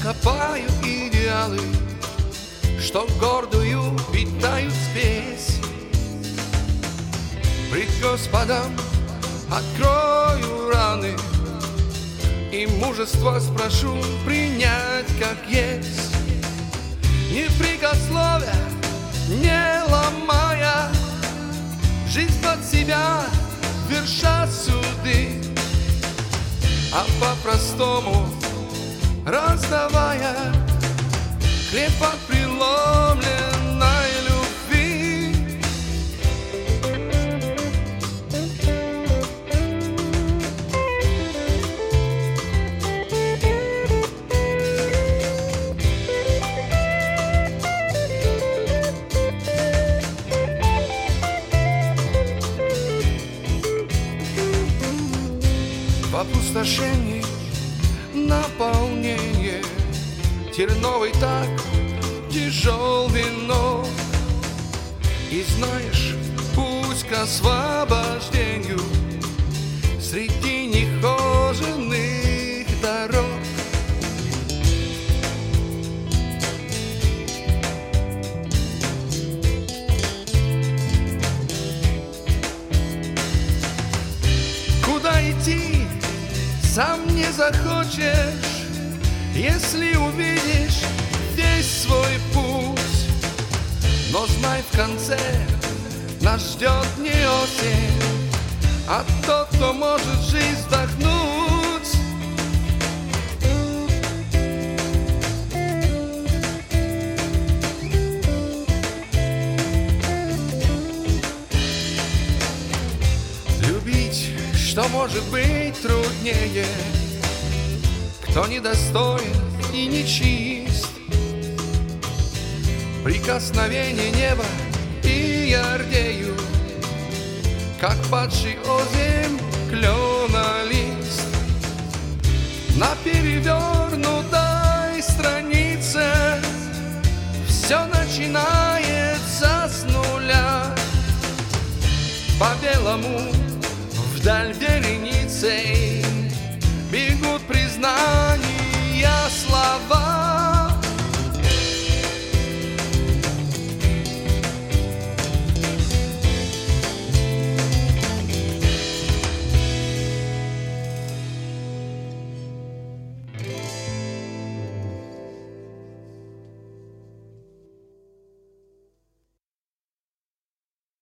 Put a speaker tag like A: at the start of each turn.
A: копаю идеалы, что гордую питают спесь. Пред Господом открою раны и мужество спрошу принять как есть. Не прикословя, не ломая, жизнь под себя верша суды, а по-простому раздавая хлеб от преломленной любви. В опустошении наполнение, терновый так тяжел вино. И знаешь, путь к освобождению среди нехоженных дорог. Куда идти, сам не захочешь, если увидишь весь свой путь. Но знай, в конце нас ждет не осень, а тот, кто может жизнь вдохнуть. Любить, что может быть труднее, кто недостоин и нечист. Прикосновение неба, и я рдею, как падший озимь клена лист. На перевернутой странице все начинается с нуля. По белому вдаль вереницей бегут признания.